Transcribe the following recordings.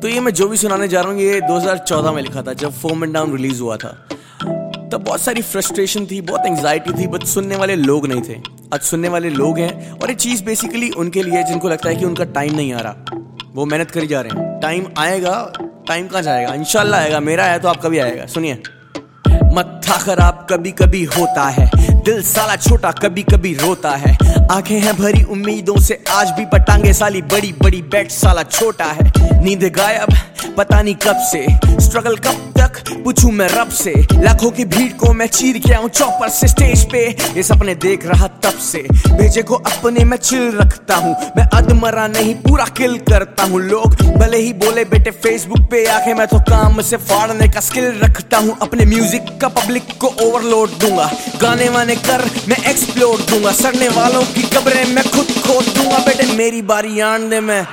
तो ये मैं जो भी सुनाने जा रहा हूँ ये 2014 में लिखा था, जब फोम एंड डाउन रिलीज हुआ था। तब बहुत सारी फ्रस्ट्रेशन थी, बहुत एंग्जाइटी थी, बट सुनने वाले लोग नहीं थे। आज सुनने वाले लोग हैं और ये चीज़ बेसिकली उनके लिए जिनको लगता है कि उनका टाइम नहीं आ रहा। वो मेहनत करी जा रहे हैं, टाइम आएगा। टाइम कहाँ जाएगा? इंशाल्लाह आएगा। मेरा आया तो आपका भी आएगा। सुनिए। मत्था खराब कभी कभी होता है, दिल साला छोटा कभी कभी रोता है, आंखें हैं भरी उम्मीदों से आज भी पटांगे साली बड़ी बड़ी, बैट साला छोटा है, नींद गायब पता नहीं कब से, स्ट्रगल कब तक पूछूं मैं रब से, लाखों की भीड़ को मैं चीर के आऊं चौपर से स्टेज पे, ये सपने देख रहा तब से, भेजे को अपने मैं चिल रखता हूं, मैं अधमरा नहीं पूरा किल करता हूं, लोग भले ही बोले बेटे फेसबुक पे आके, मैं तो काम से फाड़ने का स्किल रखता हूं, अपने म्यूजिक का पब्लिक को ओवरलोड दूंगा, गाने वाने कर मैं एक्सप्लोर दूंगा, सड़ने वालों की कब्रें मैं खुद खोद दूंगा, बेटे मेरी बारी आन दे मैं।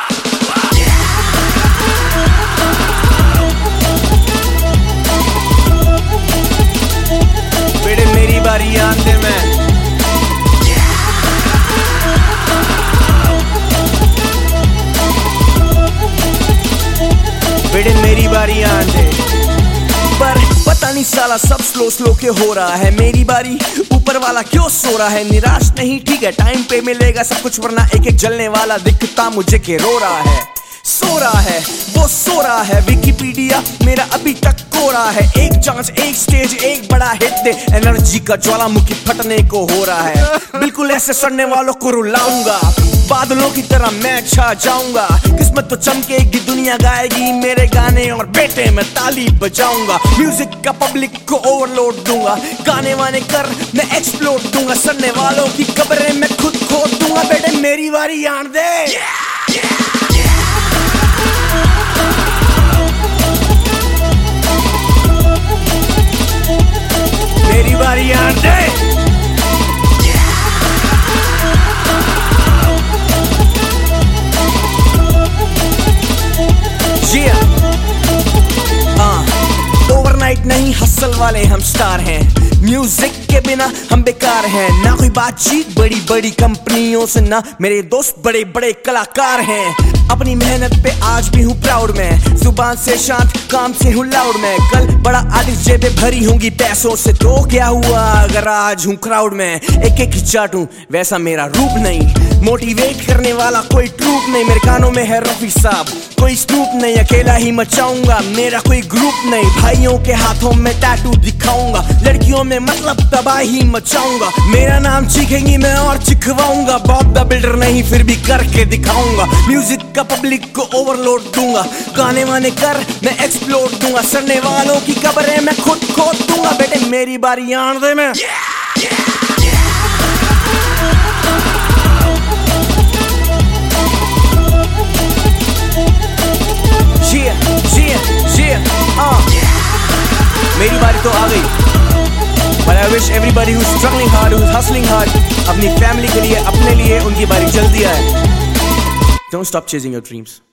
बेटे मेरी बारी आन दे मैं। बेटे मेरी बारी आन दे। पर पता नहीं साला सब स्लो स्लो के हो रहा है, मेरी बारी ऊपर वाला क्यों सो रहा है, निराश नहीं ठीक है टाइम पे मिलेगा सब कुछ, वरना एक एक जलने वाला दिखता मुझे के रो रहा है, सो रहा है वो सो रहा है, विकिपीडिया मेरा अभी तक को रहा है, एक चांस एक स्टेज एक बड़ा हिट दे, एनर्जी का ज्वालामुखी फटने को हो रहा है, बिल्कुल ऐसे सड़ने वालों को रुलाऊंगा, बादलों की तरह मैं छा जाऊंगा, किस्मत तो चमकेगी दुनिया गाएगी मेरे गाने और बेटे मैं ताली बजाऊंगा, म्यूजिक का पब्लिक को ओवरलोड दूंगा, गाने वाने कर मैं एक्सप्लोर दूंगा, सड़ने वालों की कब्रें मैं खुद खोद दूंगा, बेटे मेरी बारी आन दे। मेरी बारी आन दे। ओवरनाइट नहीं हसल वाले हम स्टार हैं, म्यूजिक के बिना हम बेकार हैं, ना कोई बातचीत बड़ी बड़ी कंपनियों से, ना मेरे दोस्त बड़े बड़े कलाकार हैं, अपनी मेहनत पे आज भी हूँ प्राउड में, जुबान से शांत काम से हूँ लाउड में, कल बड़ा आर्टिस्ट जेबें भरी होंगी पैसों से, तो क्या हुआ अगर आज हूँ क्राउड में, एक एक ही चाटूं वैसा मेरा रूप नहीं, मोटिवेट करने वाला कोई ट्रूप नहीं, मेरे कानों में है रफी साहब कोई स्टूप नहीं, अकेला ही मचाऊंगा मेरा कोई ग्रुप नहीं, भाइयों के हाथों में टैटू दिखाऊंगा, लड़कियों में मतलब तबाही मचाऊंगा, मेरा नाम चीखेंगी मैं और चिखवाऊंगा, बॉब द बिल्डर नहीं फिर भी करके दिखाऊंगा, म्यूजिक का पब्लिक को ओवरलोड दूंगा, गाने वाने कर मैं एक्सप्लोर दूंगा, सड़ने वालों की कब्रें मैं खुद खोद दूंगा, बेटे मेरी बारी आन दे मैं। मेरी बारी तो आ गई, but I wish everybody who's struggling hard, who's hustling hard, अपनी फैमिली के लिए, अपने लिए उनकी बारी जल्दी आए। Don't stop chasing your dreams.